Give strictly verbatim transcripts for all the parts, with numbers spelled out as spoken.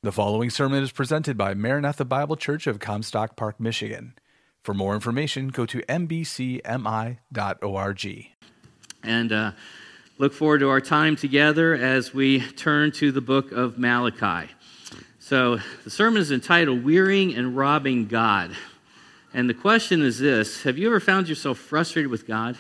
The following sermon is presented by Maranatha Bible Church of Comstock Park, Michigan. For more information, go to m b c m i dot org. And uh, look forward to our time together as we turn to the book of Malachi. So the sermon is entitled, Wearying and Robbing God. And the question is this: have you ever found yourself frustrated with God?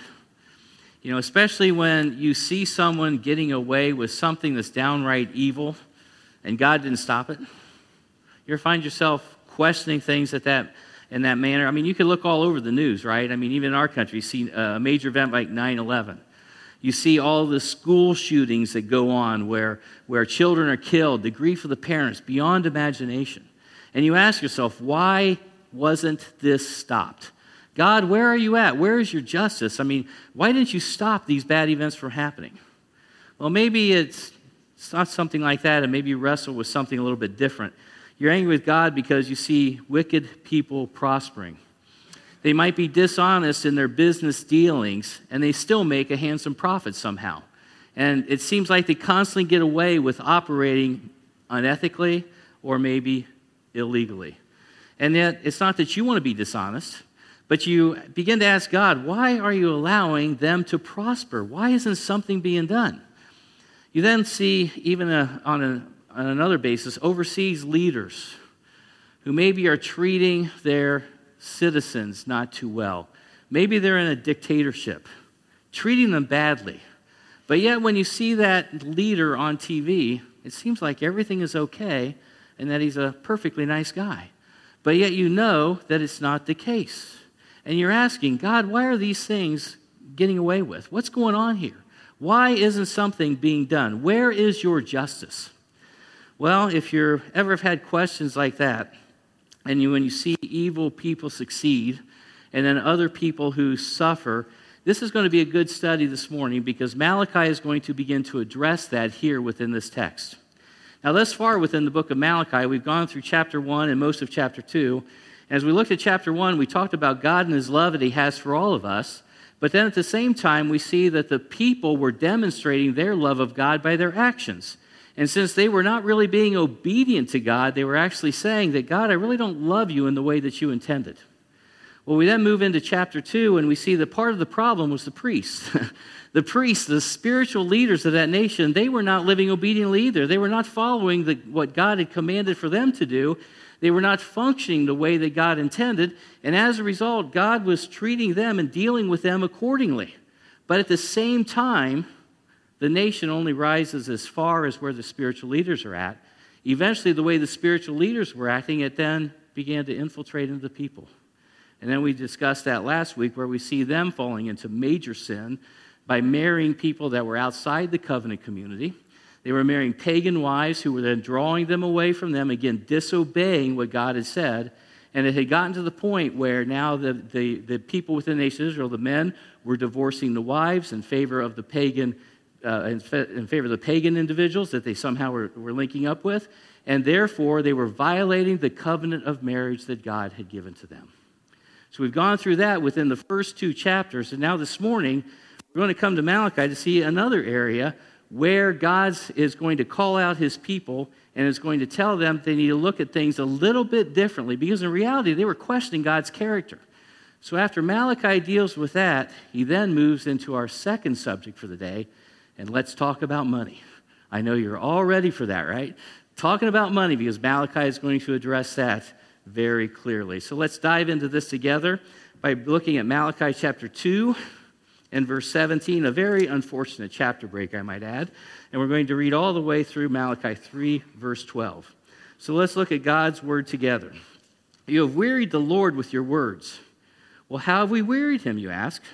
You know, especially when you see someone getting away with something that's downright evil, and God didn't stop it. You ever find yourself questioning things at that in that manner? I mean, you can look all over the news, right? I mean, even in our country, you see a major event like nine eleven. You see all the school shootings that go on where, where children are killed, the grief of the parents, beyond imagination. And you ask yourself, why wasn't this stopped? God, where are you at? Where is your justice? I mean, why didn't you stop these bad events from happening? Well, maybe it's It's not something like that, and maybe you wrestle with something a little bit different. You're angry with God because you see wicked people prospering. They might be dishonest in their business dealings, and they still make a handsome profit somehow. And it seems like they constantly get away with operating unethically or maybe illegally. And yet, it's not that you want to be dishonest, but you begin to ask God, why are you allowing them to prosper? Why isn't something being done? You then see, even a, on, a, on another basis, overseas leaders who maybe are treating their citizens not too well. Maybe they're in a dictatorship, treating them badly. But yet when you see that leader on T V, it seems like everything is okay and that he's a perfectly nice guy. But yet you know that it's not the case. And you're asking, God, why are these things getting away with? What's going on here? Why isn't something being done? Where is your justice? Well, if you ever have had questions like that, and you, when you see evil people succeed, and then other people who suffer, this is going to be a good study this morning because Malachi is going to begin to address that here within this text. Now, thus far within the book of Malachi, we've gone through chapter one and most of chapter two. As we looked at chapter one, we talked about God and His love that He has for all of us. But then at the same time, we see that the people were demonstrating their love of God by their actions. And since they were not really being obedient to God, they were actually saying that, God, I really don't love you in the way that you intended. Well, we then move into chapter two, and we see that part of the problem was the priests. The priests, the spiritual leaders of that nation, they were not living obediently either. They were not following the, what God had commanded for them to do. They were not functioning the way that God intended, and as a result, God was treating them and dealing with them accordingly. But at the same time, the nation only rises as far as where the spiritual leaders are at. Eventually, the way the spiritual leaders were acting, it then began to infiltrate into the people. And then we discussed that last week, where we see them falling into major sin by marrying people that were outside the covenant community. They were marrying pagan wives who were then drawing them away from them, again, disobeying what God had said. And it had gotten to the point where now the, the, the people within the nation of Israel, the men, were divorcing the wives in favor of the pagan, uh, in, fa- in favor of the pagan individuals that they somehow were, were linking up with. And therefore, they were violating the covenant of marriage that God had given to them. So we've gone through that within the first two chapters. And now this morning, we're going to come to Malachi to see another area where God is going to call out His people and is going to tell them they need to look at things a little bit differently, because in reality, they were questioning God's character. So after Malachi deals with that, he then moves into our second subject for the day, and let's talk about money. I know you're all ready for that, right? Talking about money, because Malachi is going to address that very clearly. So let's dive into this together by looking at Malachi chapter two, and verse seventeen, a very unfortunate chapter break, I might add. And we're going to read all the way through Malachi three, verse twelve. So let's look at God's word together. You have wearied the Lord with your words. Well, how have we wearied Him, you ask?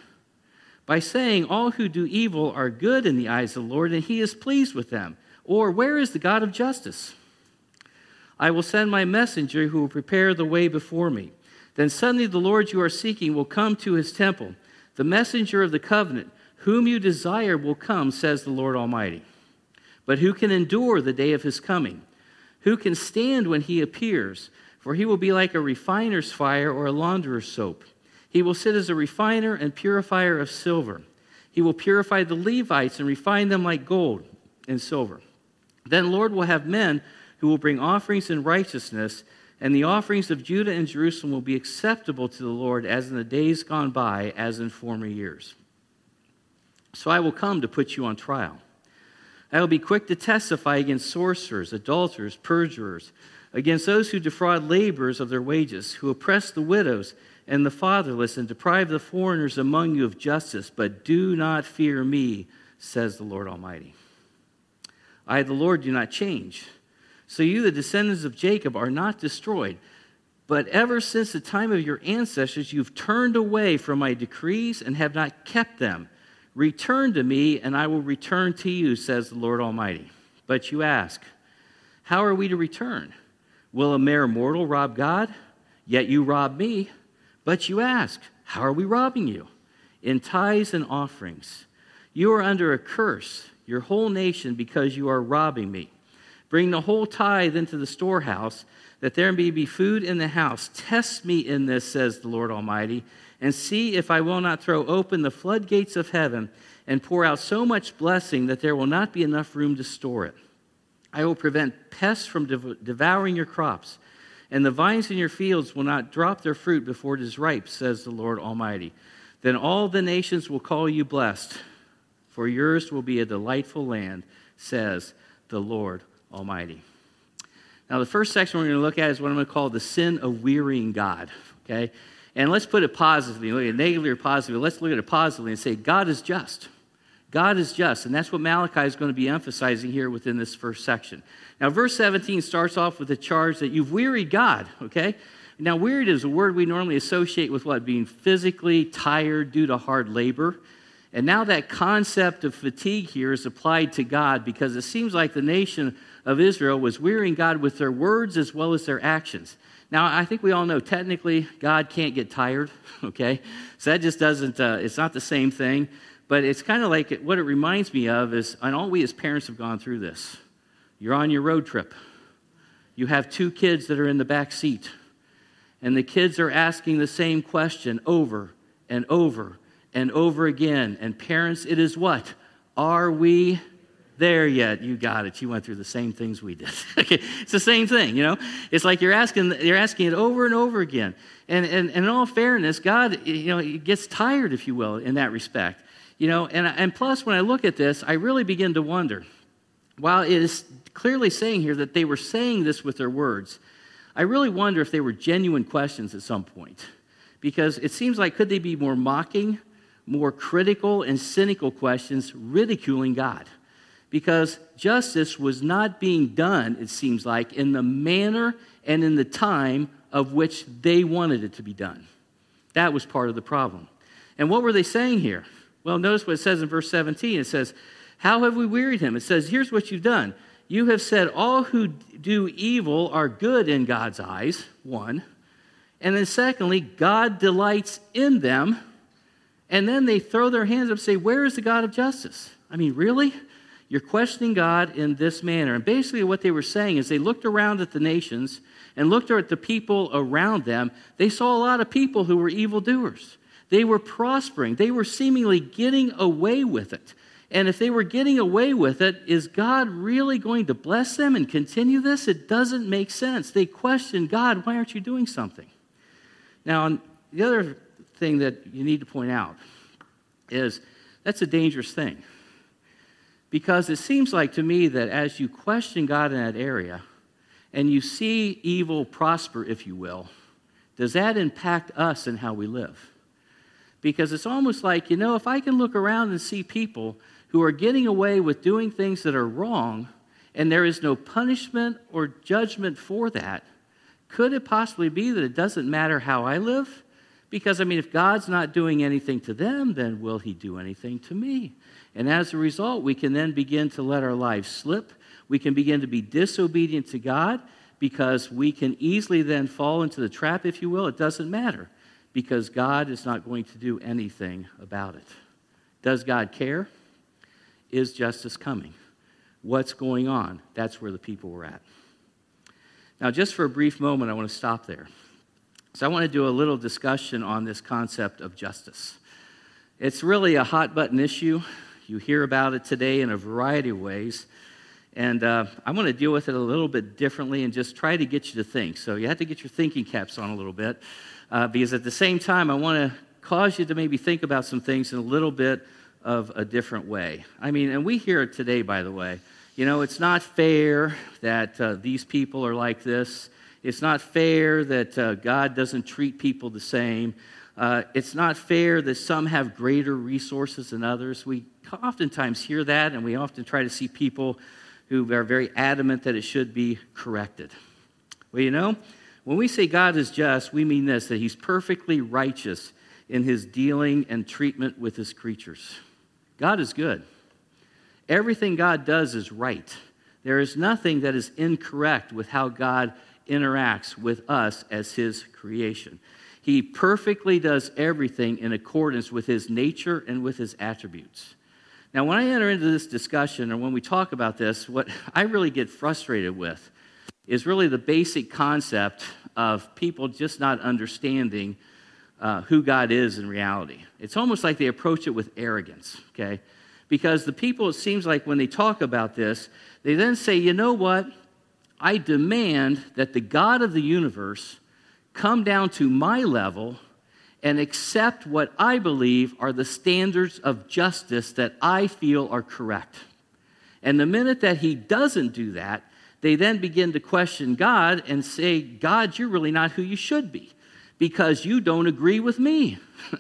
By saying all who do evil are good in the eyes of the Lord, and He is pleased with them. Or where is the God of justice? I will send my messenger who will prepare the way before me. Then suddenly the Lord you are seeking will come to His temple. The messenger of the covenant, whom you desire, will come, says the Lord Almighty. But who can endure the day of His coming? Who can stand when He appears? For He will be like a refiner's fire or a launderer's soap. He will sit as a refiner and purifier of silver. He will purify the Levites and refine them like gold and silver. Then the Lord will have men who will bring offerings in righteousness, and the offerings of Judah and Jerusalem will be acceptable to the Lord as in the days gone by, as in former years. So I will come to put you on trial. I will be quick to testify against sorcerers, adulterers, perjurers, against those who defraud laborers of their wages, who oppress the widows and the fatherless, and deprive the foreigners among you of justice. But do not fear me, says the Lord Almighty. I, the Lord, do not change. So you, the descendants of Jacob, are not destroyed. But ever since the time of your ancestors, you've turned away from my decrees and have not kept them. Return to me, and I will return to you, says the Lord Almighty. But you ask, how are we to return? Will a mere mortal rob God? Yet you rob me. But you ask, how are we robbing you? In tithes and offerings. You are under a curse, your whole nation, because you are robbing me. Bring the whole tithe into the storehouse, that there may be food in the house. Test me in this, says the Lord Almighty, and see if I will not throw open the floodgates of heaven and pour out so much blessing that there will not be enough room to store it. I will prevent pests from dev- devouring your crops, and the vines in your fields will not drop their fruit before it is ripe, says the Lord Almighty. Then all the nations will call you blessed, for yours will be a delightful land, says the Lord Almighty. Now, the first section we're going to look at is what I'm going to call the sin of wearying God, okay? And let's put it positively. Look at it negatively or positively. Let's look at it positively and say, God is just. God is just, and that's what Malachi is going to be emphasizing here within this first section. Now, verse seventeen starts off with the charge that you've wearied God, okay? Now, wearied is a word we normally associate with what? Being physically tired due to hard labor. And now that concept of fatigue here is applied to God, because it seems like the nation of Israel was wearying God with their words as well as their actions. Now, I think we all know technically God can't get tired, okay? So that just doesn't, uh, it's not the same thing. But it's kind of like, what it reminds me of is, and all we as parents have gone through this. You're on your road trip. You have two kids that are in the back seat. And the kids are asking the same question over and over and over again. And parents, it is what? Are we there yet? You got it. You went through the same things we did. Okay, it's the same thing, you know. It's like you're asking, you're asking it over and over again. And, and, and in all fairness, God, you know, he gets tired, if you will, in that respect. You know, and, and plus, when I look at this, I really begin to wonder. While it is clearly saying here that they were saying this with their words, I really wonder if they were genuine questions at some point. Because it seems like, could they be more mocking, more critical and cynical questions, ridiculing God? Because justice was not being done, it seems like, in the manner and in the time of which they wanted it to be done. That was part of the problem. And what were they saying here? Well, notice what it says in verse seventeen. It says, how have we wearied him? It says, here's what you've done. You have said all who do evil are good in God's eyes, one. And then secondly, God delights in them. And then they throw their hands up and say, where is the God of justice? I mean, really? You're questioning God in this manner. And basically what they were saying is they looked around at the nations and looked at the people around them. They saw a lot of people who were evildoers. They were prospering. They were seemingly getting away with it. And if they were getting away with it, is God really going to bless them and continue this? It doesn't make sense. They question God, why aren't you doing something? Now, the other thing that you need to point out is that's a dangerous thing. Because it seems like to me that as you question God in that area and you see evil prosper, if you will, does that impact us and how we live? Because it's almost like, you know, if I can look around and see people who are getting away with doing things that are wrong and there is no punishment or judgment for that, could it possibly be that it doesn't matter how I live? Because, I mean, if God's not doing anything to them, then will he do anything to me? And as a result, we can then begin to let our lives slip. We can begin to be disobedient to God because we can easily then fall into the trap, if you will. It doesn't matter because God is not going to do anything about it. Does God care? Is justice coming? What's going on? That's where the people were at. Now, just for a brief moment, I want to stop there. So I want to do a little discussion on this concept of justice. It's really a hot-button issue. You hear about it today in a variety of ways. And uh, I'm going to deal with it a little bit differently and just try to get you to think. So you have to get your thinking caps on a little bit, uh, because at the same time, I want to cause you to maybe think about some things in a little bit of a different way. I mean, and we hear it today, by the way. You know, it's not fair that uh, these people are like this. It's not fair that uh, God doesn't treat people the same. Uh, it's not fair that some have greater resources than others. We oftentimes hear that, and we often try to see people who are very adamant that it should be corrected. Well, you know, when we say God is just, we mean this, that he's perfectly righteous in his dealing and treatment with his creatures. God is good. Everything God does is right. There is nothing that is incorrect with how God interacts with us as his creation. He perfectly does everything in accordance with his nature and with his attributes. Now, when I enter into this discussion, or when we talk about this, what I really get frustrated with is really the basic concept of people just not understanding uh, who God is in reality. It's almost like they approach it with arrogance, okay? Because the people, it seems like when they talk about this, they then say, you know what? I demand that the God of the universe come down to my level and accept what I believe are the standards of justice that I feel are correct. And the minute that he doesn't do that, they then begin to question God and say, God, you're really not who you should be because you don't agree with me.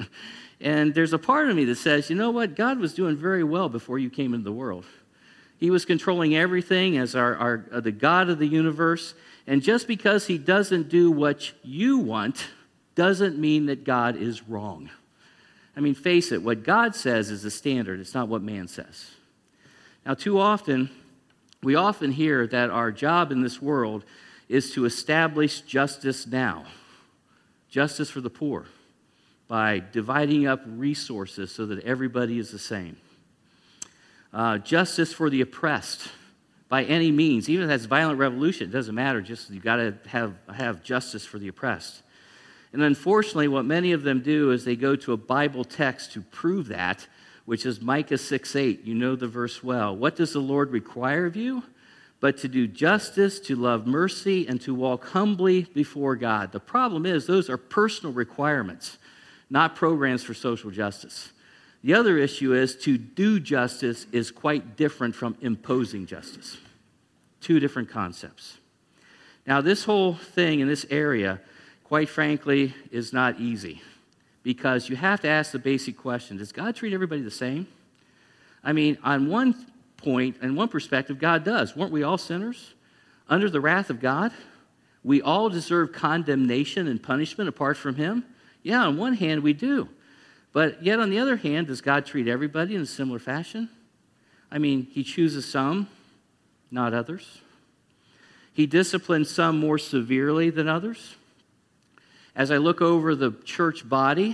And there's a part of me that says, you know what? God was doing very well before you came into the world. He was controlling everything as our, our uh, the God of the universe. And just because he doesn't do what you want doesn't mean that God is wrong. I mean, face it, what God says is the standard. It's not what man says. Now, too often, we often hear that our job in this world is to establish justice now. Justice for the poor by dividing up resources so that everybody is the same. Uh, justice for the oppressed by any means, even if that's violent revolution, it doesn't matter. Just you've got to have have justice for the oppressed. And unfortunately, what many of them do is they go to a Bible text to prove that, which is Micah six eight. You know the verse well. What does the Lord require of you? But to do justice, to love mercy, and to walk humbly before God. The problem is those are personal requirements, not programs for social justice. The other issue is to do justice is quite different from imposing justice. Two different concepts. Now, this whole thing in this area, quite frankly, is not easy because you have to ask the basic question, does God treat everybody the same? I mean, on one point, in one perspective, God does. Weren't we all sinners under the wrath of God? We all deserve condemnation and punishment apart from him? Yeah, on one hand, we do. But yet, on the other hand, does God treat everybody in a similar fashion? I mean, he chooses some, not others. He disciplines some more severely than others. As I look over the church body,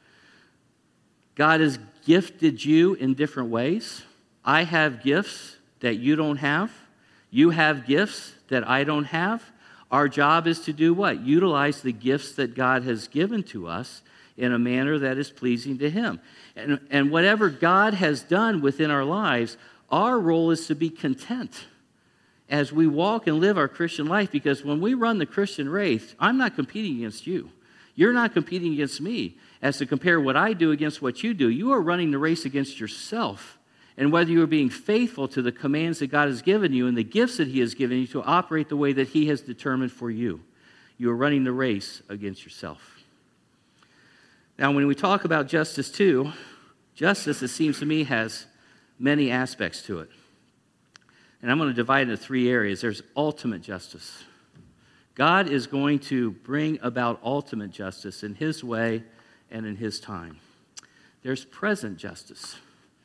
God has gifted you in different ways. I have gifts that you don't have. You have gifts that I don't have. Our job is to do what? Utilize the gifts that God has given to us in a manner that is pleasing to him. And, and whatever God has done within our lives, our role is to be content as we walk and live our Christian life, because when we run the Christian race, I'm not competing against you. You're not competing against me as to compare what I do against what you do. You are running the race against yourself. And whether you are being faithful to the commands that God has given you and the gifts that he has given you to operate the way that he has determined for you, you are running the race against yourself. Now, when we talk about justice too, justice, it seems to me, has many aspects to it. And I'm going to divide it into three areas. There's ultimate justice. God is going to bring about ultimate justice in his way and in his time. There's present justice.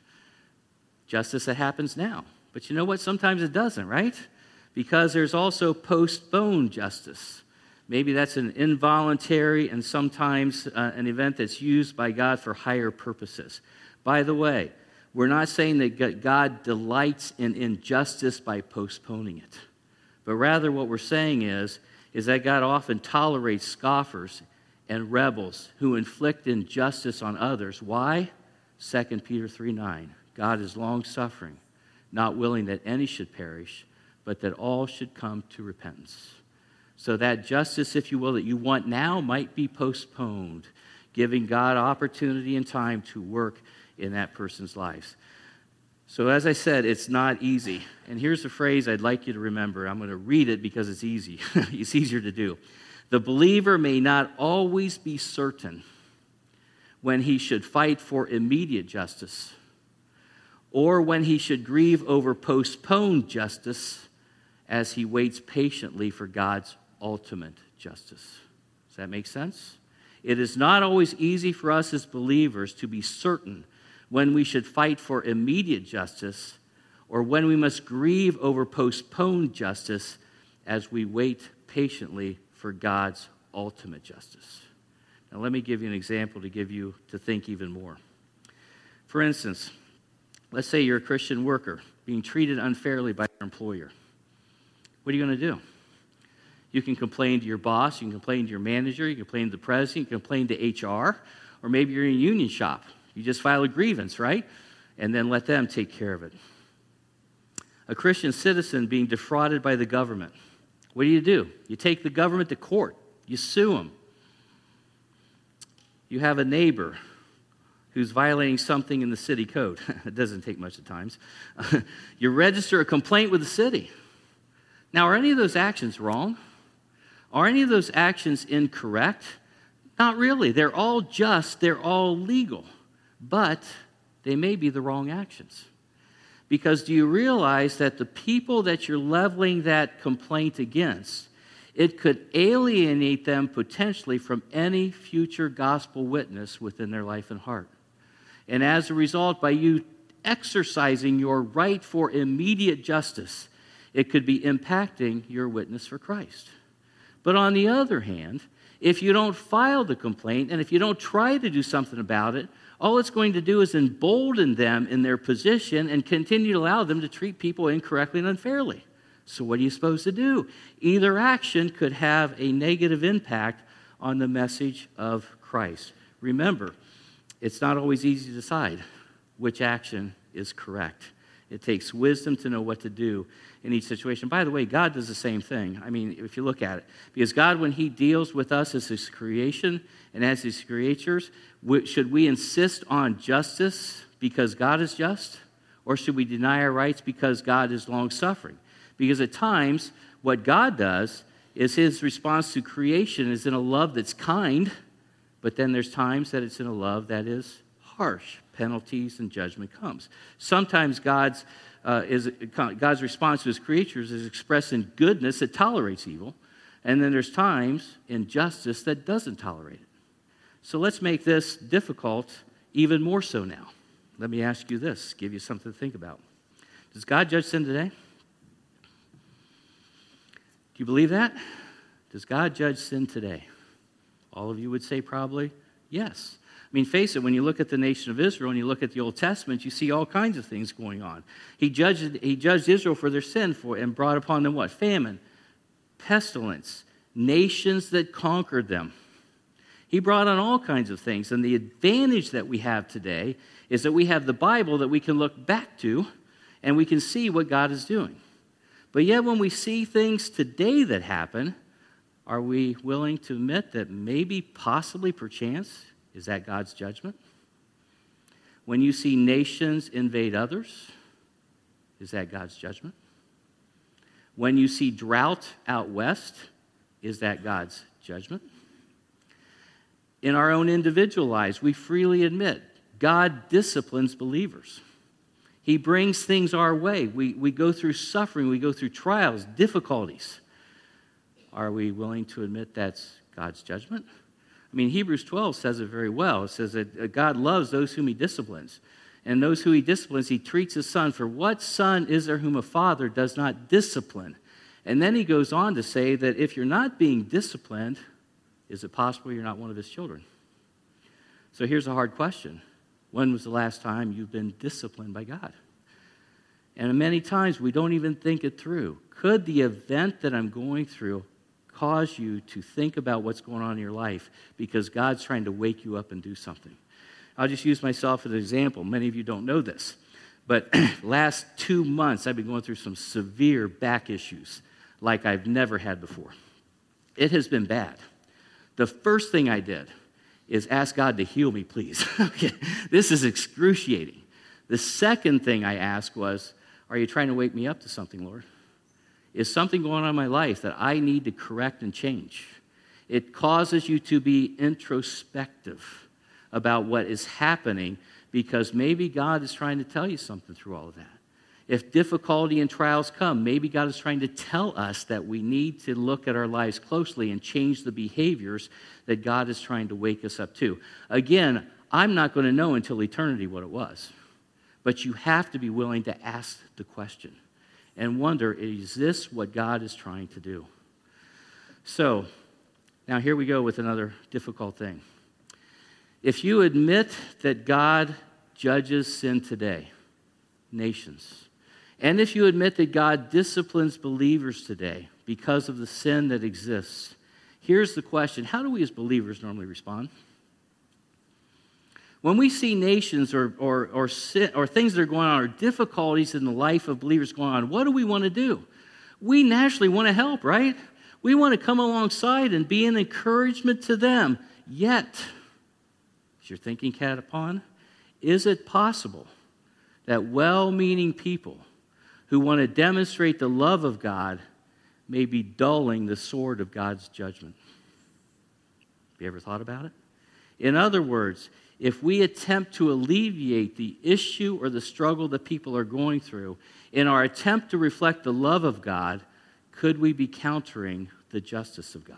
Justice that happens now. But you know what? Sometimes it doesn't, right? Because there's also postponed justice. Maybe that's an involuntary and sometimes uh, an event that's used by God for higher purposes. By the way, we're not saying that God delights in injustice by postponing it. But rather what we're saying is, is that God often tolerates scoffers and rebels who inflict injustice on others. Why? Second Peter three nine. God is long-suffering, not willing that any should perish, but that all should come to repentance. So that justice, if you will, that you want now might be postponed, giving God opportunity and time to work in that person's lives. So as I said, it's not easy. And here's a phrase I'd like you to remember. I'm going to read it because it's easy. It's easier to do. The believer may not always be certain when he should fight for immediate justice or when he should grieve over postponed justice as he waits patiently for God's ultimate justice. Does that make sense? It is not always easy for us as believers to be certain when we should fight for immediate justice or when we must grieve over postponed justice as we wait patiently for God's ultimate justice. Now let me give you an example to give you to think even more. For instance, let's say you're a Christian worker being treated unfairly by your employer. What are you going to do? You can complain to your boss, you can complain to your manager, you can complain to the president, you can complain to H R, or maybe you're in a union shop. You just file a grievance, right? And then let them take care of it. A Christian citizen being defrauded by the government. What do you do? You take the government to court. You sue them. You have a neighbor who's violating something in the city code. It doesn't take much at times. You register a complaint with the city. Now, are any of those actions wrong? Are any of those actions incorrect? Not really. They're all just, they're all legal. But they may be the wrong actions. Because do you realize that the people that you're leveling that complaint against, it could alienate them potentially from any future gospel witness within their life and heart. And as a result, by you exercising your right for immediate justice, it could be impacting your witness for Christ. But on the other hand, if you don't file the complaint and if you don't try to do something about it, all it's going to do is embolden them in their position and continue to allow them to treat people incorrectly and unfairly. So what are you supposed to do? Either action could have a negative impact on the message of Christ. Remember, it's not always easy to decide which action is correct. It takes wisdom to know what to do in each situation. By the way, God does the same thing. I mean, if you look at it. Because God, when he deals with us as his creation and as his creatures, should we insist on justice because God is just? Or should we deny our rights because God is long-suffering? Because at times, what God does is his response to creation is in a love that's kind, but then there's times that it's in a love that is harsh. Penalties and judgment comes. Sometimes God's uh, is God's response to his creatures is expressed in goodness that tolerates evil, and then there's times in justice that doesn't tolerate it. So let's make this difficult even more so now. Let me ask you this, give you something to think about. Does God judge sin today? Do you believe that? Does God judge sin today? All of you would say probably yes. I mean, face it, when you look at the nation of Israel and you look at the Old Testament, you see all kinds of things going on. He judged, he judged Israel for their sin for, and brought upon them what? Famine, pestilence, nations that conquered them. He brought on all kinds of things. And the advantage that we have today is that we have the Bible that we can look back to and we can see what God is doing. But yet when we see things today that happen, are we willing to admit that maybe, possibly, perchance, is that God's judgment? When you see nations invade others, is that God's judgment? When you see drought out west, is that God's judgment? In our own individual lives, we freely admit God disciplines believers. He brings things our way. We, we go through suffering. We go through trials, difficulties. Are we willing to admit that's God's judgment? I mean, Hebrews twelve says it very well. It says that God loves those whom he disciplines. And those who he disciplines, he treats his son. For what son is there whom a father does not discipline? And then he goes on to say that if you're not being disciplined, is it possible you're not one of his children? So here's a hard question. When was the last time you've been disciplined by God? And many times we don't even think it through. Could the event that I'm going through cause you to think about what's going on in your life because God's trying to wake you up and do something? I'll just use myself as an example. Many of you don't know this. But last two months, I've been going through some severe back issues like I've never had before. It has been bad. The first thing I did is ask God to heal me, please. Okay, this is excruciating. The second thing I asked was, are you trying to wake me up to something, Lord? Is something going on in my life that I need to correct and change? It causes you to be introspective about what is happening because maybe God is trying to tell you something through all of that. If difficulty and trials come, maybe God is trying to tell us that we need to look at our lives closely and change the behaviors that God is trying to wake us up to. Again, I'm not going to know until eternity what it was. But you have to be willing to ask the question and wonder, is this what God is trying to do? So, now here we go with another difficult thing. If you admit that God judges sin today, nations, and if you admit that God disciplines believers today because of the sin that exists, here's the question. How do we as believers normally respond? When we see nations or, or, or, sin, or things that are going on or difficulties in the life of believers going on, what do we want to do? We naturally want to help, right? We want to come alongside and be an encouragement to them. Yet, is your thinking cat upon? Is it possible that well-meaning people who want to demonstrate the love of God may be dulling the sword of God's judgment? Have you ever thought about it? In other words, if we attempt to alleviate the issue or the struggle that people are going through, in our attempt to reflect the love of God, could we be countering the justice of God?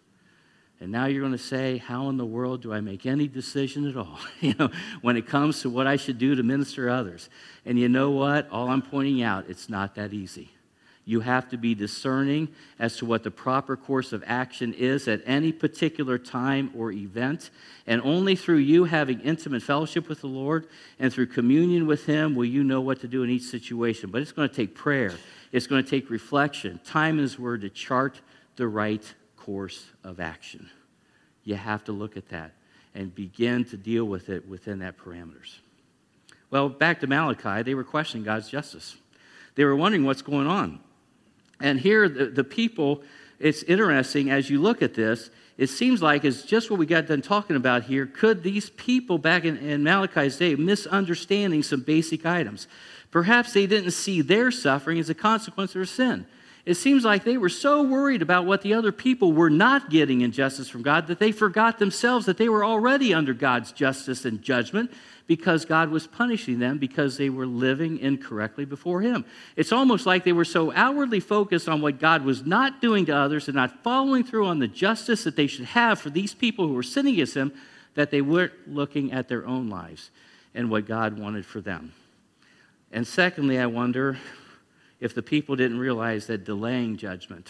And now you're going to say, how in the world do I make any decision at all, you know, when it comes to what I should do to minister to others? And you know what? All I'm pointing out, it's not that easy. You have to be discerning as to what the proper course of action is at any particular time or event. And only through you having intimate fellowship with the Lord and through communion with Him will you know what to do in each situation. But it's going to take prayer. It's going to take reflection, time in His Word to chart the right course of action. You have to look at that and begin to deal with it within that parameters. Well, back to Malachi, they were questioning God's justice. They were wondering what's going on. And here, the, the people, it's interesting, as you look at this, it seems like it's just what we got done talking about here. Could these people back in, in Malachi's day misunderstanding some basic items? Perhaps they didn't see their suffering as a consequence of their sin. It seems like they were so worried about what the other people were not getting in justice from God that they forgot themselves that they were already under God's justice and judgment because God was punishing them because they were living incorrectly before Him. It's almost like they were so outwardly focused on what God was not doing to others and not following through on the justice that they should have for these people who were sinning against Him that they weren't looking at their own lives and what God wanted for them. And secondly, I wonder if the people didn't realize that delaying judgment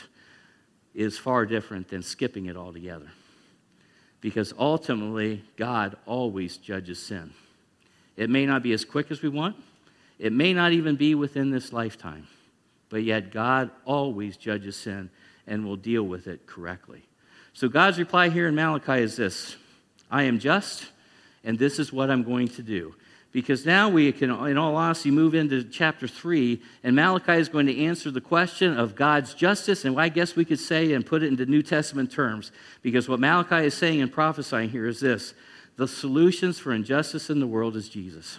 is far different than skipping it altogether. Because ultimately, God always judges sin. It may not be as quick as we want. It may not even be within this lifetime. But yet God always judges sin and will deal with it correctly. So God's reply here in Malachi is this: I am just, and this is what I'm going to do. Because now we can, in all honesty, move into chapter three, and Malachi is going to answer the question of God's justice, and I guess we could say and put it into New Testament terms, because what Malachi is saying and prophesying here is this: the solutions for injustice in the world is Jesus,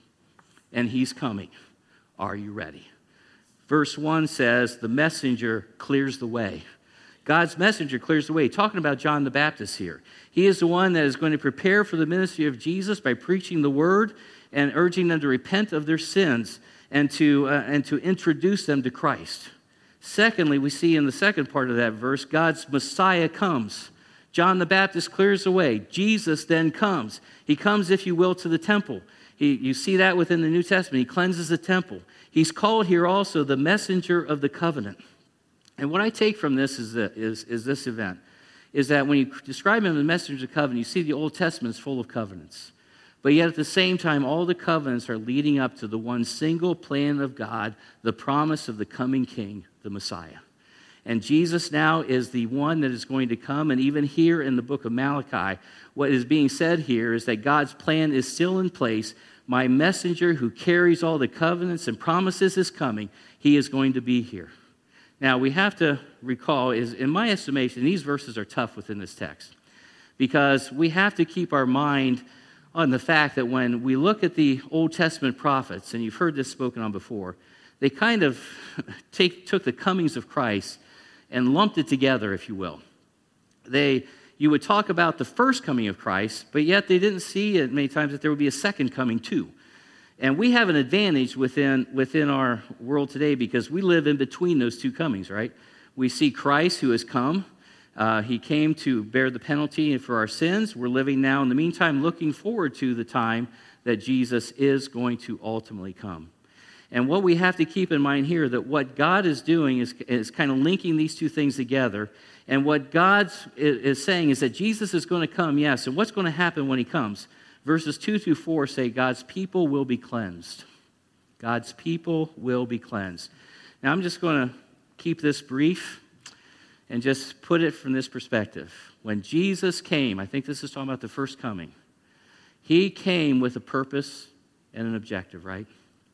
and He's coming. Are you ready? Verse one says, the messenger clears the way. God's messenger clears the way. Talking about John the Baptist here. He is the one that is going to prepare for the ministry of Jesus by preaching the word and urging them to repent of their sins and to, uh, and to introduce them to Christ. Secondly, we see in the second part of that verse, God's Messiah comes. John the Baptist clears the way. Jesus then comes. He comes, if you will, to the temple. He, you see that within the New Testament. He cleanses the temple. He's called here also the messenger of the covenant. And what I take from this is, that, is, is this event, is that when you describe him as the messenger of the covenant, you see the Old Testament is full of covenants. But yet at the same time, all the covenants are leading up to the one single plan of God, the promise of the coming King, the Messiah. And Jesus now is the one that is going to come. And even here in the book of Malachi, what is being said here is that God's plan is still in place My messenger who carries all the covenants and promises is coming. He is going to be here. Now, we have to recall, is in my estimation, these verses are tough within this text because we have to keep our mind on the fact that when we look at the Old Testament prophets, and you've heard this spoken on before, they kind of take, took the comings of Christ and lumped it together, if you will. They, you would talk about the first coming of Christ, but yet they didn't see it many times that there would be a second coming too. And we have an advantage within, within our world today because we live in between those two comings, right? We see Christ who has come. Uh, he came to bear the penalty for our sins. We're living now, in the meantime, looking forward to the time that Jesus is going to ultimately come. And what we have to keep in mind here, that what God is doing is, is kind of linking these two things together. And what God is, is saying is that Jesus is going to come, yes. And what's going to happen when he comes? Verses two through four say God's people will be cleansed. God's people will be cleansed. Now, I'm just going to keep this brief and just put it from this perspective. When Jesus came, I think this is talking about the first coming, he came with a purpose and an objective, right?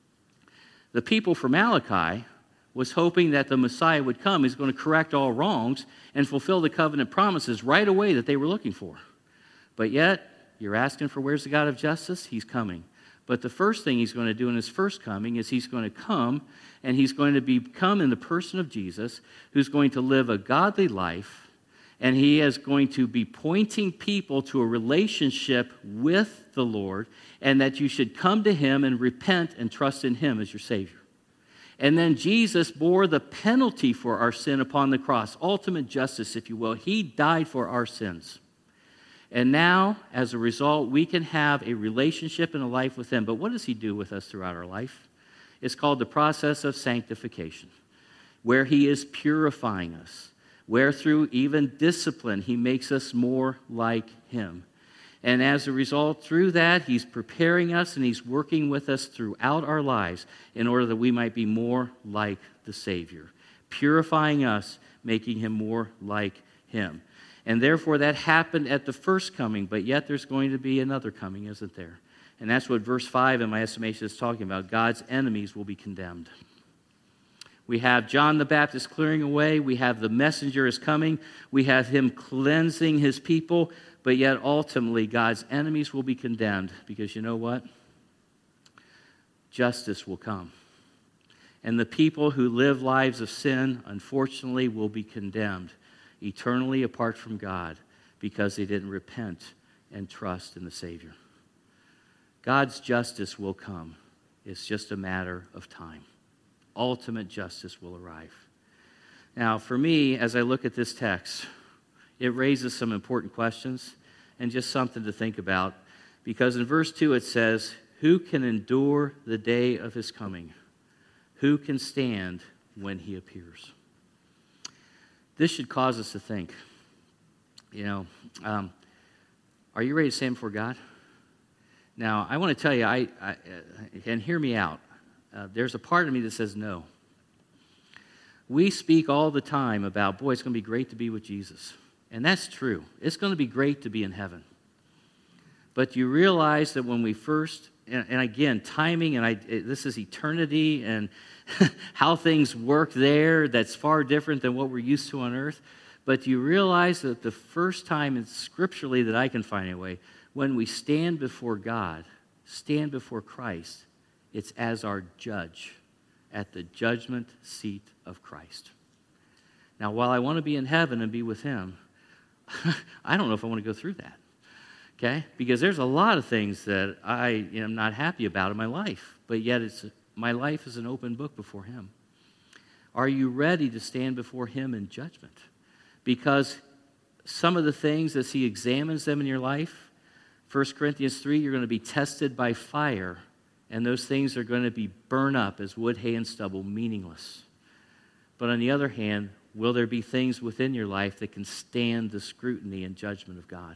The people from Malachi was hoping that the Messiah would come. He's going to correct all wrongs and fulfill the covenant promises right away that they were looking for. But yet, you're asking for where's the God of justice? He's coming. But the first thing he's going to do in his first coming is he's going to come and he's going to become in the person of Jesus, who's going to live a godly life, and he is going to be pointing people to a relationship with the Lord, and that you should come to him and repent and trust in him as your Savior. And then Jesus bore the penalty for our sin upon the cross, ultimate justice, if you will. He died for our sins. And now, as a result, we can have a relationship and a life with him. But what does he do with us throughout our life? It's called the process of sanctification, where he is purifying us, where through even discipline, he makes us more like him. And as a result, through that, he's preparing us and he's working with us throughout our lives in order that we might be more like the Savior, purifying us, making him more like him. And therefore, that happened at the first coming, but yet there's going to be another coming, isn't there? And that's what verse five, in my estimation, is talking about. God's enemies will be condemned. We have John the Baptist clearing away. We have the messenger is coming. We have him cleansing his people. But yet, ultimately, God's enemies will be condemned. Because you know what? Justice will come. And the people who live lives of sin, unfortunately, will be condemned eternally apart from God because they didn't repent and trust in the Savior. God's justice will come. It's just a matter of time. Ultimate justice will arrive. Now, for me, as I look at this text, it raises some important questions and just something to think about, because in verse two it says, "Who can endure the day of his coming? Who can stand when he appears?" This should cause us to think, you know, um, are you ready to stand before God? Now, I want to tell you, I, I and hear me out, uh, there's a part of me that says no. We speak all the time about, boy, it's going to be great to be with Jesus. And that's true. It's going to be great to be in heaven. But you realize that when we first, and, and again, timing, and I, this is eternity, and how things work there, that's far different than what we're used to on earth. But you realize that the first time, and scripturally that I can find anyway, when we stand before God, stand before Christ, it's as our judge at the judgment seat of Christ. Now, while I want to be in heaven and be with him, I don't know if I want to go through that, okay? Because there's a lot of things that I am not happy about in my life, but yet it's my life is an open book before him. Are you ready to stand before him in judgment? Because some of the things, as he examines them in your life, First Corinthians three, you're going to be tested by fire, and those things are going to be burned up as wood, hay, and stubble, meaningless. But on the other hand, will there be things within your life that can stand the scrutiny and judgment of God?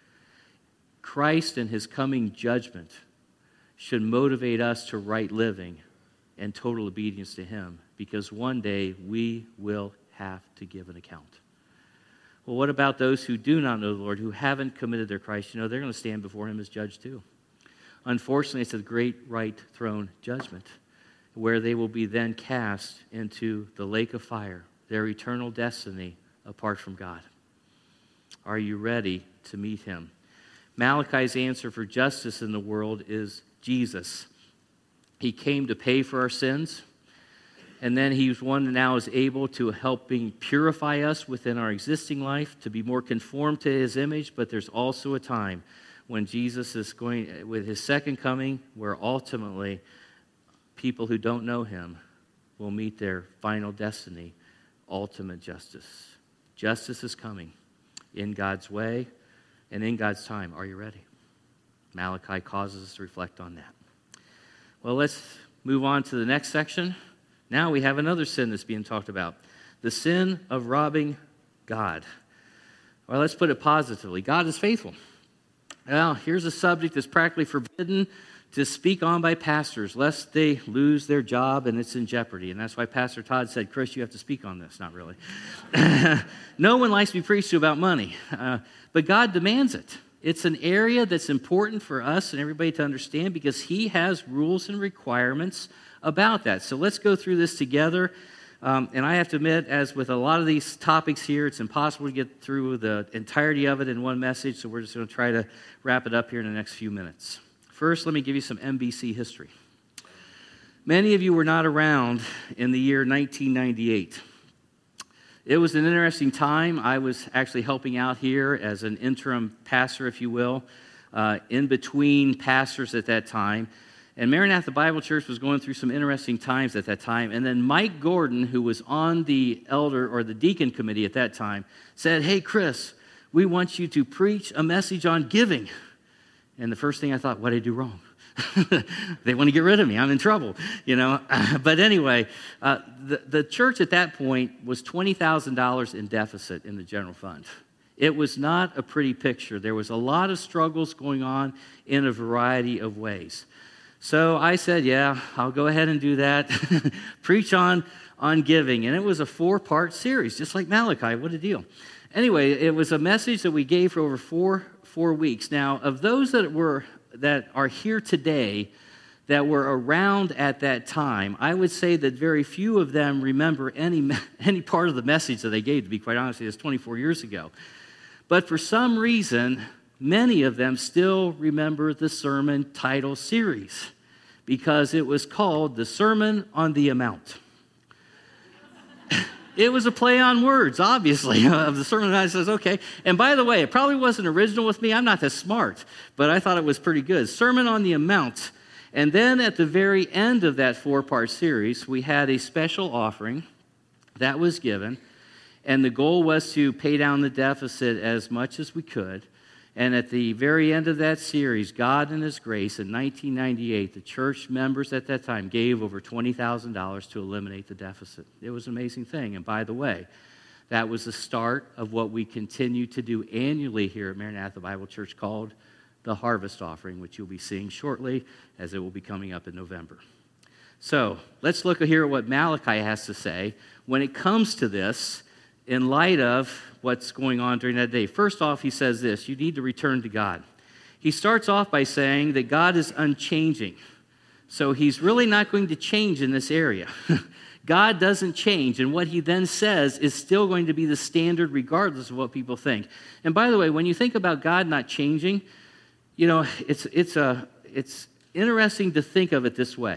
Christ and his coming judgment should motivate us to right living and total obedience to him, because one day we will have to give an account. Well, what about those who do not know the Lord, who haven't committed their Christ? You know, they're going to stand before him as judge too. Unfortunately, it's a great right throne judgment, where they will be then cast into the lake of fire, their eternal destiny apart from God. Are you ready to meet him? Malachi's answer for justice in the world is Jesus. He came to pay for our sins, and then he's one that now is able to helping purify us within our existing life, to be more conformed to his image, but there's also a time when Jesus is going, with his second coming, where ultimately people who don't know him will meet their final destiny, ultimate justice. Justice is coming in God's way and in God's time. Are you ready? Malachi causes us to reflect on that. Well, let's move on to the next section. Now we have another sin that's being talked about, the sin of robbing God. Well, let's put it positively. God is faithful. Well, here's a subject that's practically forbidden to speak on by pastors, lest they lose their job and it's in jeopardy. And that's why Pastor Todd said, Chris, you have to speak on this. Not really. No one likes to be preached to about money, uh, but God demands it. It's an area that's important for us and everybody to understand because he has rules and requirements about that. So let's go through this together. Um, and I have to admit, as with a lot of these topics here, it's impossible to get through the entirety of it in one message, so we're just going to try to wrap it up here in the next few minutes. First, let me give you some M B C history. Many of you were not around in the year nineteen ninety-eight. It was an interesting time. I was actually helping out here as an interim pastor, if you will, uh, in between pastors at that time. And Maranatha Bible Church was going through some interesting times at that time. And then Mike Gordon, who was on the elder or the deacon committee at that time, said, hey, Chris, we want you to preach a message on giving. And the first thing I thought, what did I do wrong? They want to get rid of me. I'm in trouble, you know. But anyway, uh, the, the church at that point was twenty thousand dollars in deficit in the general fund. It was not a pretty picture. There was a lot of struggles going on in a variety of ways. So I said, yeah, I'll go ahead and do that. Preach on, on giving. And it was a four-part series, just like Malachi. What a deal. Anyway, it was a message that we gave for over four, four weeks. Now, of those that were that are here today that were around at that time, I would say that very few of them remember any, any part of the message that they gave, to be quite honest. It was twenty-four years ago. But for some reason, many of them still remember the sermon title series because it was called the Sermon on the Amount. It was a play on words, obviously, of the Sermon on the Mount. I says, okay. And by the way, it probably wasn't original with me. I'm not that smart, but I thought it was pretty good. Sermon on the Amount. And then at the very end of that four-part series, we had a special offering that was given, and the goal was to pay down the deficit as much as we could. And at the very end of that series, God in his grace, in nineteen ninety-eight, the church members at that time gave over twenty thousand dollars to eliminate the deficit. It was an amazing thing. And by the way, that was the start of what we continue to do annually here at Maranatha Bible Church called the Harvest Offering, which you'll be seeing shortly as it will be coming up in November. So let's look here at what Malachi has to say when it comes to this in light of what's going on during that day. First off, he says this, you need to return to God. He starts off by saying that God is unchanging. So he's really not going to change in this area. God doesn't change, and what he then says is still going to be the standard regardless of what people think. And by the way, when you think about God not changing, you know, it's it's a it's interesting to think of it this way.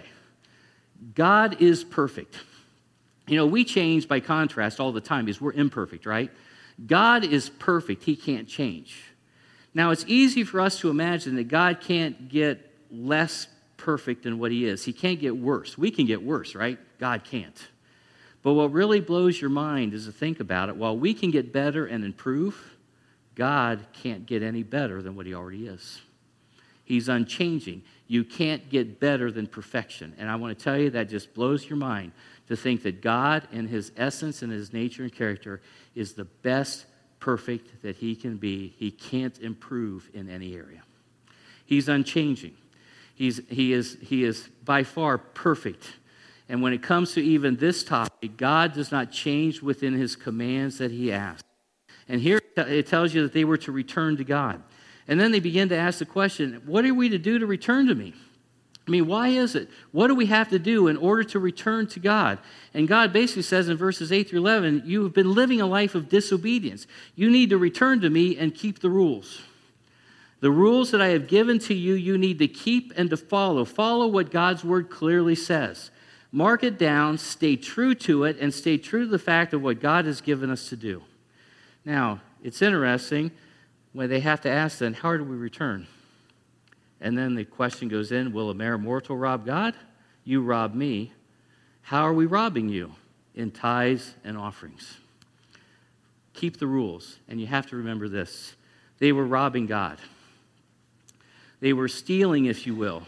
God is perfect. You know, we change by contrast all the time because we're imperfect, right? God is perfect. He can't change. Now, it's easy for us to imagine that God can't get less perfect than what he is. He can't get worse. We can get worse, right? God can't. But what really blows your mind is to think about it. While we can get better and improve, God can't get any better than what he already is. He's unchanging. You can't get better than perfection. And I want to tell you that just blows your mind to think that God in his essence and his nature and character is the best perfect that he can be. He can't improve in any area. He's unchanging. He's, he, is, he is by far perfect. And when it comes to even this topic, God does not change within his commands that he asks. And here it tells you that they were to return to God. And then they begin to ask the question, what are we to do to return to me? I mean, why is it? What do we have to do in order to return to God? And God basically says in verses eight through eleven, you have been living a life of disobedience. You need to return to me and keep the rules. The rules that I have given to you, you need to keep and to follow. Follow what God's word clearly says. Mark it down, stay true to it, and stay true to the fact of what God has given us to do. Now, it's interesting when they have to ask then, how do we return? And then the question goes in, will a mere mortal rob God? You rob me. How are we robbing you? In tithes and offerings. Keep the rules. And you have to remember this. They were robbing God. They were stealing, if you will.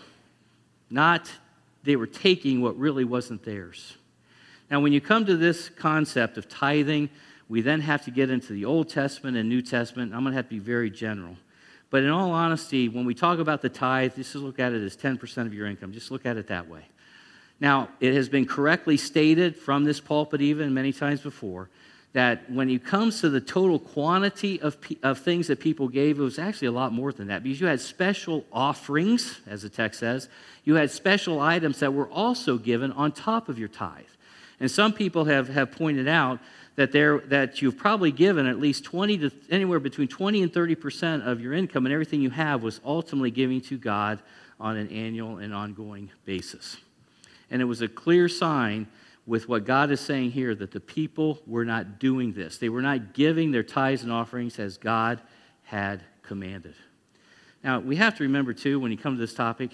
Not, they were taking what really wasn't theirs. Now, when you come to this concept of tithing, we then have to get into the Old Testament and New Testament. I'm going to have to be very general. But in all honesty, when we talk about the tithe, just look at it as ten percent of your income. Just look at it that way. Now, it has been correctly stated from this pulpit even many times before that when it comes to the total quantity of, of things that people gave, it was actually a lot more than that because you had special offerings, as the text says. You had special items that were also given on top of your tithe. And some people have, have pointed out that there that you've probably given at least twenty to anywhere between twenty and thirty percent of your income and everything you have was ultimately giving to God on an annual and ongoing basis. And it was a clear sign with what God is saying here that the people were not doing this. They were not giving their tithes and offerings as God had commanded. Now, we have to remember too, when you come to this topic,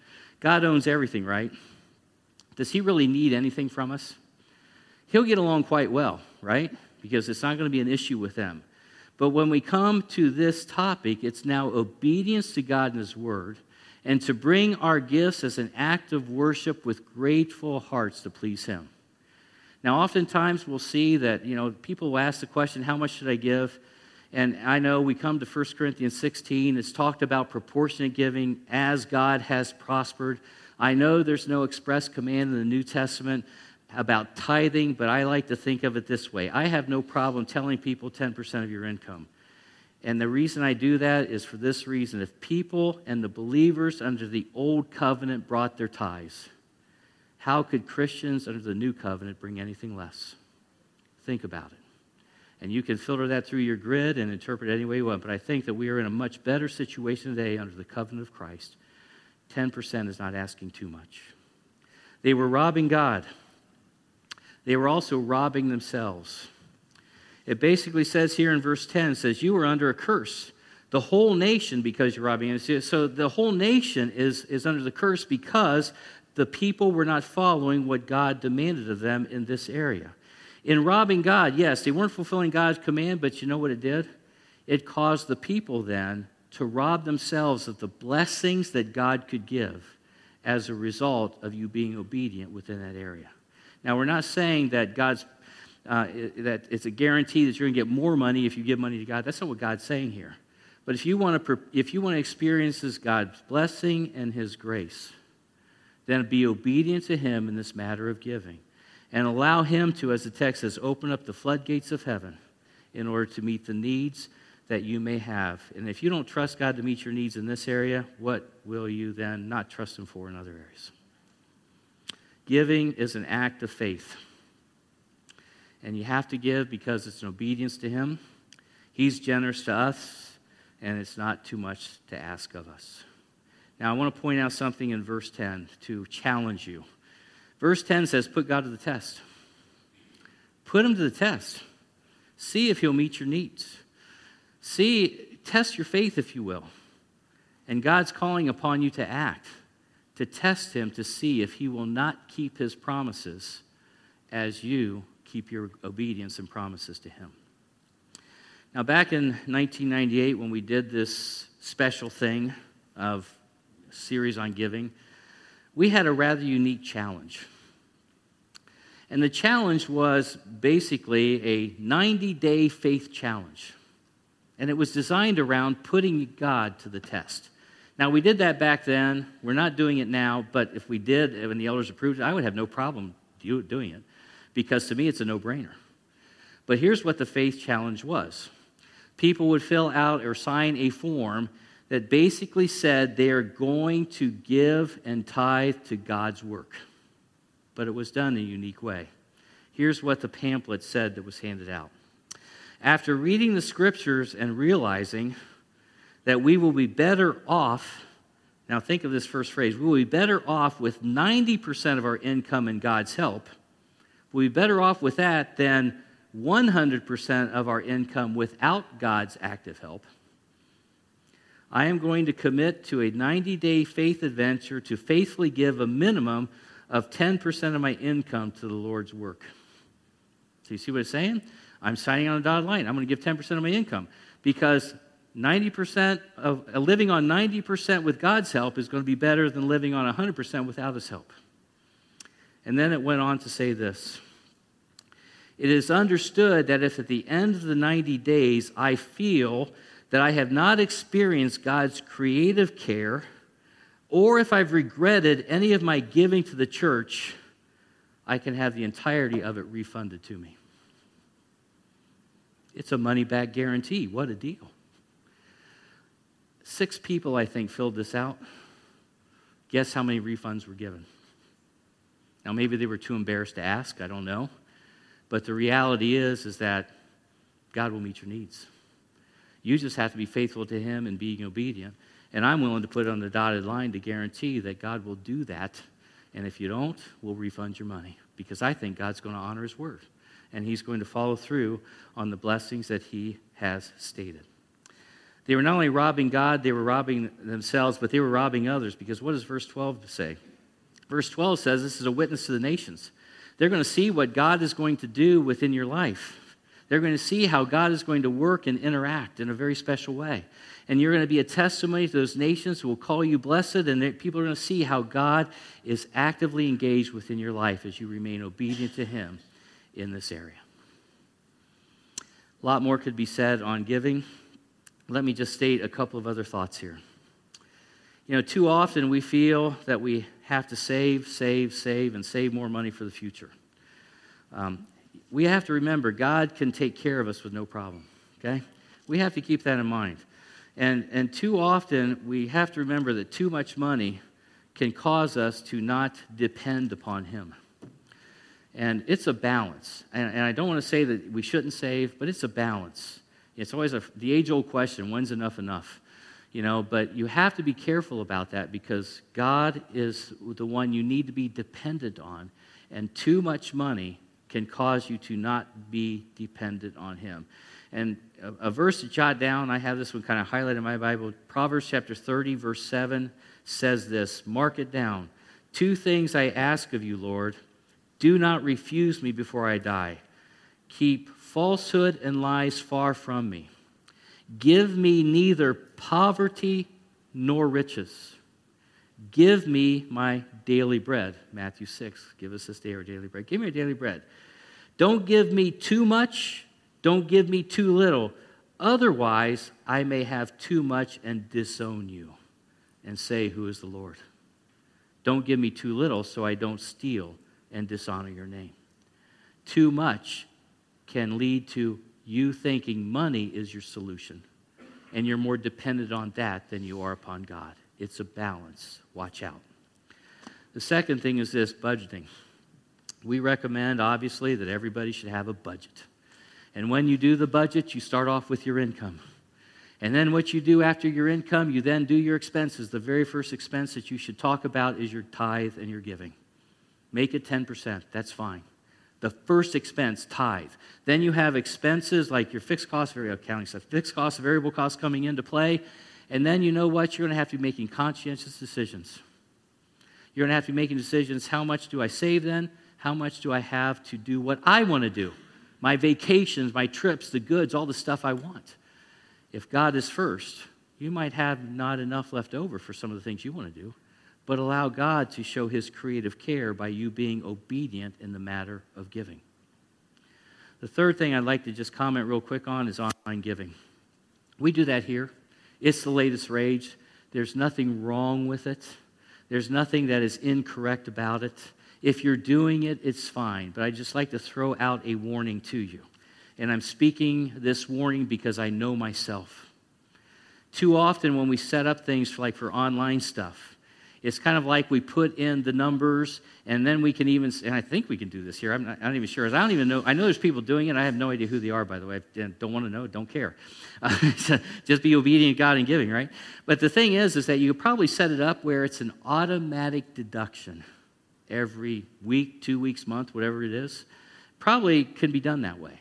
God owns everything, right? Does he really need anything from us? He'll get along quite well, right? Because it's not going to be an issue with them. But when we come to this topic, it's now obedience to God and his word, and to bring our gifts as an act of worship with grateful hearts to please him. Now, oftentimes we'll see that, you know, people will ask the question, how much should I give? And I know we come to First Corinthians sixteen, it's talked about proportionate giving as God has prospered. I know there's no express command in the New Testament about tithing, but I like to think of it this way. I have no problem telling people ten percent of your income. And the reason I do that is for this reason. If people and the believers under the old covenant brought their tithes, how could Christians under the new covenant bring anything less? Think about it. And you can filter that through your grid and interpret it any way you want, but I think that we are in a much better situation today under the covenant of Christ. ten percent is not asking too much. They were robbing God. They were also robbing themselves. It basically says here in verse ten, it says, you are under a curse. The whole nation, because you're robbing. So the whole nation is, is under the curse because the people were not following what God demanded of them in this area. In robbing God, yes, they weren't fulfilling God's command, but you know what it did? It caused the people then to rob themselves of the blessings that God could give as a result of you being obedient within that area. Now, we're not saying that God's uh, that it's a guarantee that you're going to get more money if you give money to God. That's not what God's saying here. But if you want to, if you want to experience God's blessing and his grace, then be obedient to him in this matter of giving. And allow him to, as the text says, open up the floodgates of heaven in order to meet the needs that you may have. And if you don't trust God to meet your needs in this area, what will you then not trust him for in other areas? Giving is an act of faith. And you have to give because it's an obedience to him. He's generous to us, and it's not too much to ask of us. Now, I want to point out something in verse ten to challenge you. Verse ten says, put God to the test. Put him to the test. See if he'll meet your needs. See, test your faith, if you will. And God's calling upon you to act, to test him to see if he will not keep his promises as you keep your obedience and promises to him. Now, back in nineteen ninety-eight, when we did this special thing of a series on giving, we had a rather unique challenge. And the challenge was basically a ninety-day faith challenge. And it was designed around putting God to the test. Now, we did that back then. We're not doing it now, but if we did, when the elders approved it, I would have no problem doing it, because to me, it's a no-brainer. But here's what the faith challenge was. People would fill out or sign a form that basically said they are going to give and tithe to God's work. But it was done in a unique way. Here's what the pamphlet said that was handed out. After reading the scriptures and realizing that we will be better off, now think of this first phrase, we will be better off with ninety percent of our income in God's help. We'll be better off with that than one hundred percent of our income without God's active help. I am going to commit to a ninety-day faith adventure to faithfully give a minimum of ten percent of my income to the Lord's work. So you see what it's saying? I'm signing on a dotted line. I'm going to give ten percent of my income because ninety percent of uh, living on ninety percent with God's help is going to be better than living on one hundred percent without His help. And then it went on to say this. It is understood that if at the end of the ninety days I feel that I have not experienced God's creative care, or if I've regretted any of my giving to the church, I can have the entirety of it refunded to me. It's a money-back guarantee. What a deal. Six people, I think, filled this out. Guess how many refunds were given? Now, maybe they were too embarrassed to ask. I don't know. But the reality is, is that God will meet your needs. You just have to be faithful to Him and being obedient. And I'm willing to put it on the dotted line to guarantee that God will do that. And if you don't, we'll refund your money. Because I think God's going to honor His word. And He's going to follow through on the blessings that He has stated. They were not only robbing God, they were robbing themselves, but they were robbing others. Because what does verse twelve say? Verse twelve says this is a witness to the nations. They're going to see what God is going to do within your life. They're going to see how God is going to work and interact in a very special way. And you're going to be a testimony to those nations who will call you blessed, and people are going to see how God is actively engaged within your life as you remain obedient to Him in this area. A lot more could be said on giving. Let me just state a couple of other thoughts here. You know, too often we feel that we have to save, save, save, and save more money for the future. Um, we have to remember God can take care of us with no problem, okay? We have to keep that in mind. And, and too often we have to remember that too much money can cause us to not depend upon Him. And it's a balance. And, and I don't want to say that we shouldn't save, but it's a balance. It's always a, the age-old question, when's enough enough? You know, but you have to be careful about that because God is the one you need to be dependent on, and too much money can cause you to not be dependent on Him. And a, a verse to jot down, I have this one kind of highlighted in my Bible. Proverbs chapter thirty, verse seven says this, mark it down. Two things I ask of you, Lord. Do not refuse me before I die. Keep falsehood and lies far from me. Give me neither poverty nor riches. Give me my daily bread. Matthew six, give us this day our daily bread. Give me our daily bread. Don't give me too much. Don't give me too little. Otherwise, I may have too much and disown you and say, who is the Lord? Don't give me too little so I don't steal and dishonor your name. Too much can lead to you thinking money is your solution, and you're more dependent on that than you are upon God. It's a balance. Watch out. The second thing is this, budgeting. We recommend, obviously, that everybody should have a budget. And when you do the budget, you start off with your income. And then what you do after your income, you then do your expenses. The very first expense that you should talk about is your tithe and your giving. Make it ten percent. That's fine. The first expense, tithe. Then you have expenses like your fixed costs, accounting stuff, fixed costs, variable costs coming into play. And then you know what? You're going to have to be making conscientious decisions. You're going to have to be making decisions. How much do I save then? How much do I have to do what I want to do? My vacations, my trips, the goods, all the stuff I want. If God is first, you might have not enough left over for some of the things you want to do, but allow God to show His creative care by you being obedient in the matter of giving. The third thing I'd like to just comment real quick on is online giving. We do that here. It's the latest rage. There's nothing wrong with it. There's nothing that is incorrect about it. If you're doing it, it's fine. But I'd just like to throw out a warning to you. And I'm speaking this warning because I know myself. Too often when we set up things for, like for online stuff, it's kind of like we put in the numbers, and then we can even, and I think we can do this here. I'm not, I'm not even sure. I don't even know. I know there's people doing it. I have no idea who they are, by the way. I don't want to know. Don't care. Uh, just be obedient to God in giving, right? But the thing is, is that you probably set it up where it's an automatic deduction every week, two weeks, month, whatever it is. Probably can be done that way.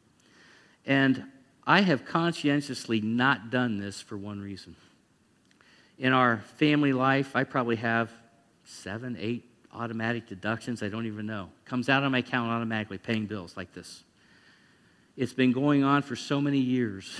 And I have conscientiously not done this for one reason. In our family life, I probably have seven, eight automatic deductions. I don't even know. Comes out on my account automatically, paying bills like this. It's been going on for so many years,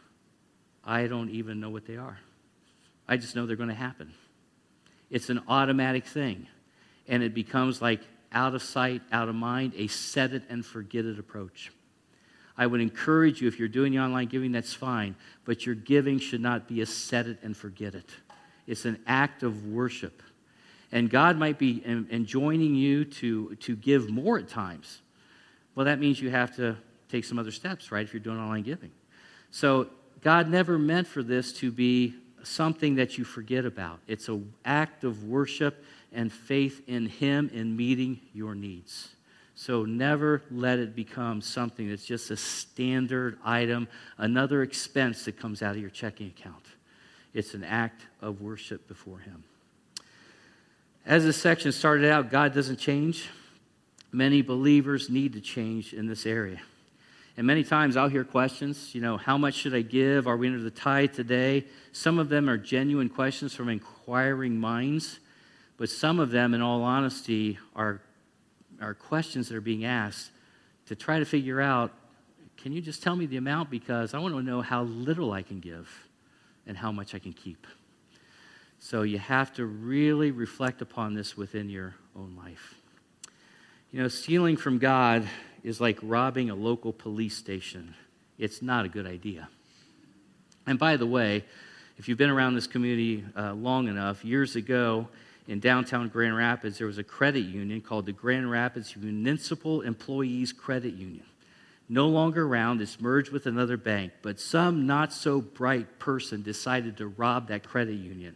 I don't even know what they are. I just know they're going to happen. It's an automatic thing. And it becomes like out of sight, out of mind, a set it and forget it approach. I would encourage you, if you're doing the online giving, that's fine. But your giving should not be a set it and forget it. It's an act of worship. And God might be enjoining you to, to give more at times. Well, that means you have to take some other steps, right, if you're doing online giving. So God never meant for this to be something that you forget about. It's an act of worship and faith in Him in meeting your needs. So never let it become something that's just a standard item, another expense that comes out of your checking account. It's an act of worship before Him. As this section started out, God doesn't change. Many believers need to change in this area. And many times I'll hear questions, you know, how much should I give? Are we under the tithe today? Some of them are genuine questions from inquiring minds, but some of them, in all honesty, are, are questions that are being asked to try to figure out, can you just tell me the amount? Because I want to know how little I can give and how much I can keep. So you have to really reflect upon this within your own life. You know, stealing from God is like robbing a local police station. It's not a good idea. And by the way, if you've been around this community uh, long enough, years ago in downtown Grand Rapids, there was a credit union called the Grand Rapids Municipal Employees Credit Union. No longer around, it's merged with another bank, but some not-so-bright person decided to rob that credit union.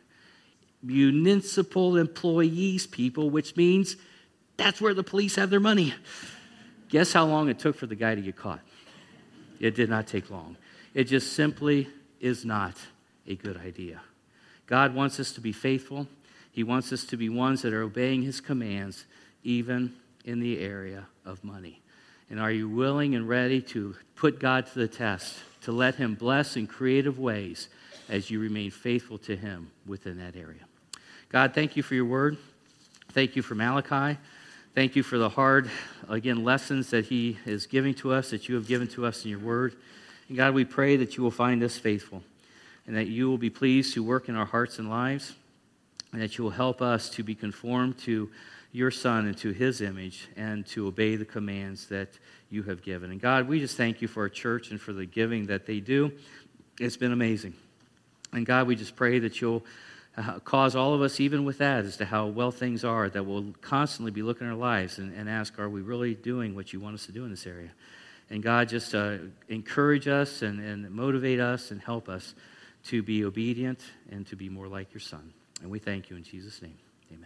Municipal employees, people, which means that's where the police have their money. Guess how long it took for the guy to get caught? It did not take long. It just simply is not a good idea. God wants us to be faithful. He wants us to be ones that are obeying His commands, even in the area of money. And are you willing and ready to put God to the test, to let Him bless in creative ways as you remain faithful to Him within that area? God, thank you for your word. Thank you for Malachi. Thank you for the hard, again, lessons that he is giving to us, that you have given to us in your word. And God, we pray that you will find us faithful and that you will be pleased to work in our hearts and lives and that you will help us to be conformed to your Son and to His image and to obey the commands that you have given. And God, we just thank you for our church and for the giving that they do. It's been amazing. And God, we just pray that you'll uh, cause all of us, even with that, as to how well things are, that we'll constantly be looking at our lives and, and ask, are we really doing what you want us to do in this area? And God, just uh, encourage us and, and motivate us and help us to be obedient and to be more like your Son. And we thank you in Jesus' name. Amen.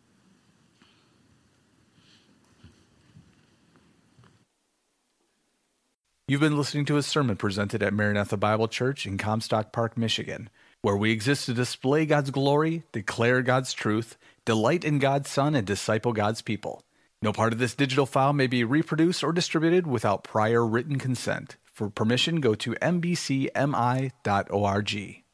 You've been listening to a sermon presented at Maranatha Bible Church in Comstock Park, Michigan, where we exist to display God's glory, declare God's truth, delight in God's Son, and disciple God's people. No part of this digital file may be reproduced or distributed without prior written consent. For permission, go to m b c m i dot org.